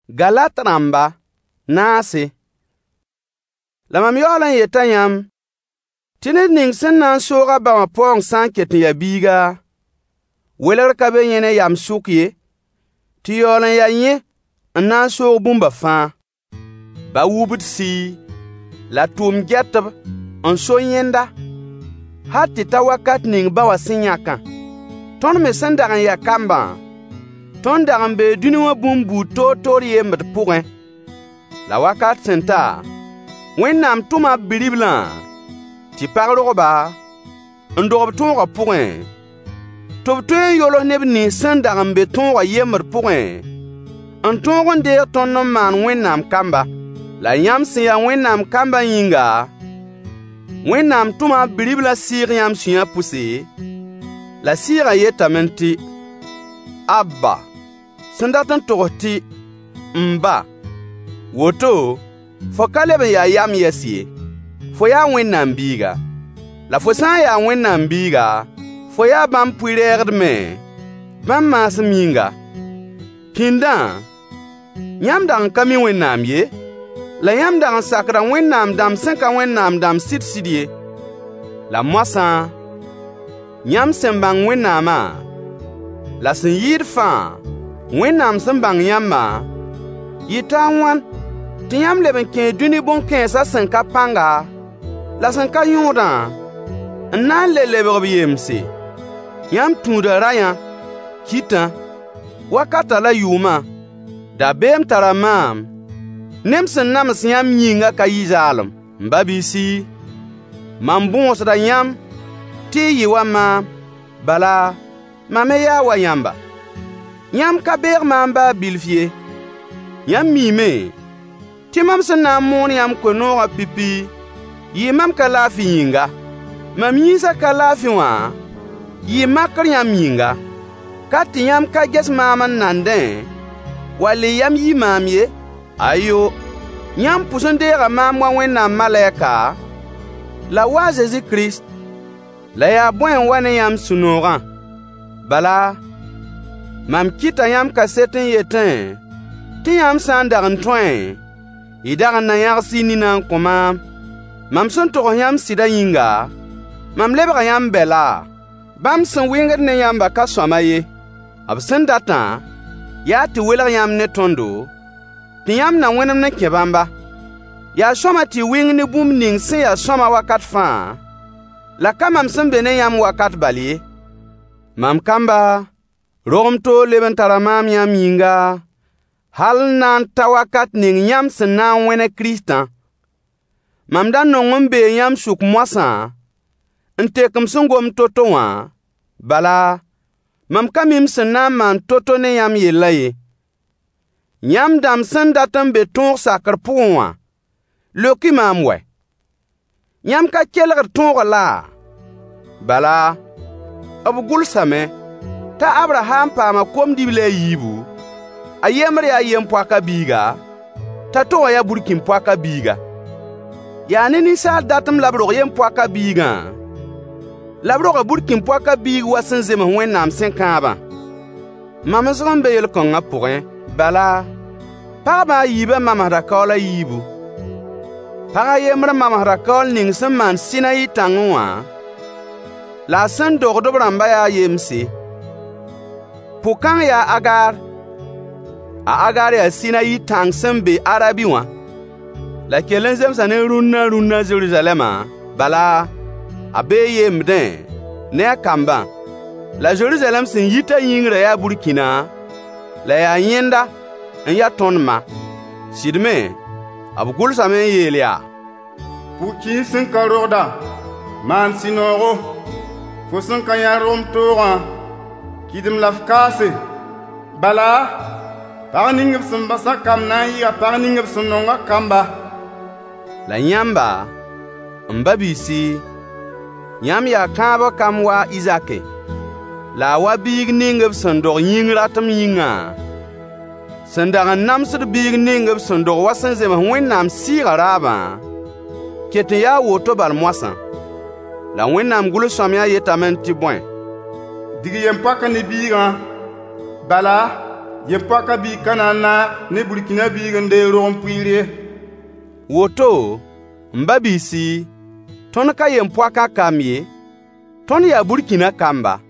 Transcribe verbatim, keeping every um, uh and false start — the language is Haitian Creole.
Galat ramba naase. La mam yaolan yeta yam. Tine ning sen nan soga ba ma pong san ketin ya biga. Weler ka be yene yam sukye. Ti yaolan ya nye nan so bumba fa. Ba wubut si la tum getab an so yenda. Hati ta wakat ning ba wa sinyaka. Ton me sen dagan ya kamba. Ton dagan be duni wa bumbu to tori yembat pourin. La wakat senta. Wennam tuma biliblan. Ti parloba. Ndorob tonga pourin. Tob toyen yolo neb ni sen dagan be tonga yembat pourin. An tongon de ton no man wennam kamba. La yam sin ya wennam kamba yinga. Wennam tuma bilibla sir yam suya pousse. La sira yetamenti. Abba. Sendatan toroti. Mba. Woto. Fo kalebe ya yam yesiye. Fo ya wennam biga. La fo san ya wennam biga. Fo ya bam puiregd me. Bam mas minga. Pindan. Yam dan kami wennam ye. La yam dan sakra wennam dam senka wennam dam sit sidye. La moisan. Yam sembang wennama. La sen yid fa. Wennam sembang yamma. Yita wan. Ti yam leben ken duni bon ken sa senka panga. La senka yonda. Nan le lebeg biyemse. Yam tunda rayan. Kita. Wakata la yuma. Da bem taramam. Nemsen nams yam yinga ka yizalem. Mbabisi. Mambons da yam. Ti yiwa ma. Bala. Mame ya wa yamba. Yam ka ber mamba bilfie. Yam mime. Ti mam sen na mon yam konoga pipi. Yi mam ka lafi yinga. Mam yisa ka lafi wa. Yi makar yam yinga. Kati yam ka ges maman nanden. Wali yam yi mamye. Ayo. Yam pusen dera mam wa wena maleka. La wa Jésus Christ. La ya bwen wane yam sunoran. Bala. Mam kita yam ka seten yeten. Ti yam san dagan twen. I dagan na yarsi ninan koma. Mam son toro yam sida yinga. Mam lebra yam bela. Bam sen winged ne yam baka swamaye. Ab sen datan. Ya ti welar yam ne tondo. Ti yam na wenam ne kebamba. Ya swama ti wing ni bum ning se ya swama wakat fa. La kamam sen bene yam wakat bali. Mam kamba. Rogom to leben taramam yam yinga. Hal nan tawakat ning yam sen nan wene Kristan. Mam dan nongom be yam suk mwasa. Nte kum sungom toto wa. Bala. Mam kamim sen nan man toto ne yam yelaye. Yam dam sen datan be ton sakar pouwa. Loki mam we. Yam ka kelgar ton la. Bala. Abu gul same. Ta Abraham pa ma kom dibile yibu. Ayemre ayem pwaka biga. Ta to ya burkin pwaka biga. Ya nini sa datam labro yem pwaka biga. Labro ga burkin pwaka biga wasen zema wennam sen kaba. Mama zon be yel konga pourin. Bala. Pa ba yiba mama rakola yibu. Pa yemre mama rakol ning sen man Sinai tangwa. La sen dogdo bramba ya yemsi. Pukan ya Agar. A Agar ya Sinai tang sembe Arabi wa. La kelen zem sa ne runna runna Jerusalema. Bala. Abe yemden. Ne kamba. La Jerusalem sin yita yingre ya Burkina. La ya yenda. En ya tonma. Sidme. Abugul sa men yelia. Puki sin karoda. Man sinoro. Fosun kanya rom toran. Kidim lafkase. Bala. Parningib sun basa kam na yiga parningib sun nonga kamba. La nyamba. Mbabisi. Nyam ya kaba kam wa Izake. La wa big ningib sun dog yingratam yinga. Sandagan namsir big ningib sun dog wasan zema wennam siga raba. Kete ya woto bal moisan. La wennam gulu somya yetamenti boin. Digi yem paka ni biga. Bala. yem-poaka bii Kanaan naag ne Burkina biig n dee rog n puiir ye. Woto, m ba-biisi, tõnd ka yem-poaka kam ye, tõnd yaa Burkina kamba.